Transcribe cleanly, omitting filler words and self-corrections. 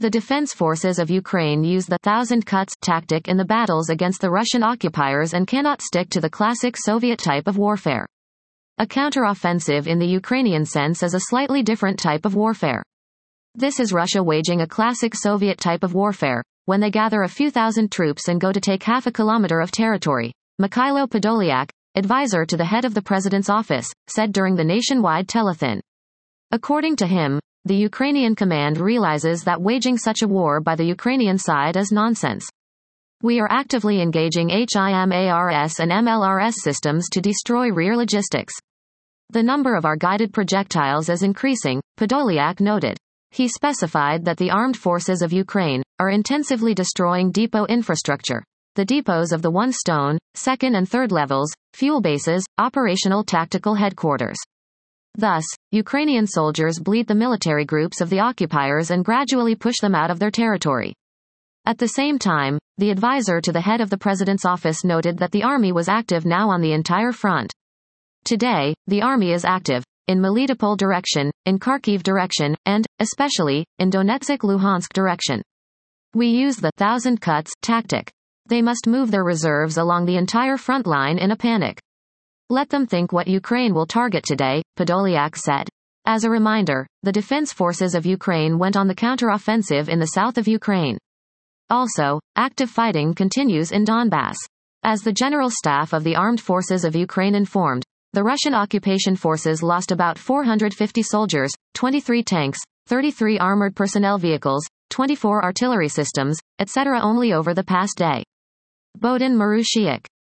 The defense forces of Ukraine use the thousand cuts tactic in the battles against the Russian occupiers and cannot stick to the classic Soviet type of warfare. A counteroffensive in the Ukrainian sense is a slightly different type of warfare. This is Russia waging a classic Soviet type of warfare, when they gather a few thousand troops and go to take half a kilometer of territory, Mikhailo Podolyak, advisor to the head of the president's office, said during the nationwide telethon. According to him, the Ukrainian command realizes that waging such a war by the Ukrainian side is nonsense. We are actively engaging HIMARS and MLRS systems to destroy rear logistics. The number of our guided projectiles is increasing, Podolyak noted. He specified that the armed forces of Ukraine are intensively destroying depot infrastructure, the depots of the 1 stone, 2nd and 3rd levels, fuel bases, operational tactical headquarters. Thus, Ukrainian soldiers bleed the military groups of the occupiers and gradually push them out of their territory. At the same time, the advisor to the head of the president's office noted that the army was active now on the entire front. Today, the army is active in Melitopol direction, in Kharkiv direction, and, especially, in Donetsk-Luhansk direction. We use the thousand cuts tactic. They must move their reserves along the entire front line in a panic. Let them think what Ukraine will target today, Podolyak said. As a reminder, the defense forces of Ukraine went on the counteroffensive in the south of Ukraine. Also, active fighting continues in Donbass. As the General Staff of the Armed Forces of Ukraine informed, the Russian occupation forces lost about 450 soldiers, 23 tanks, 33 armored personnel vehicles, 24 artillery systems, etc. only over the past day. Bohdan Marushiuk,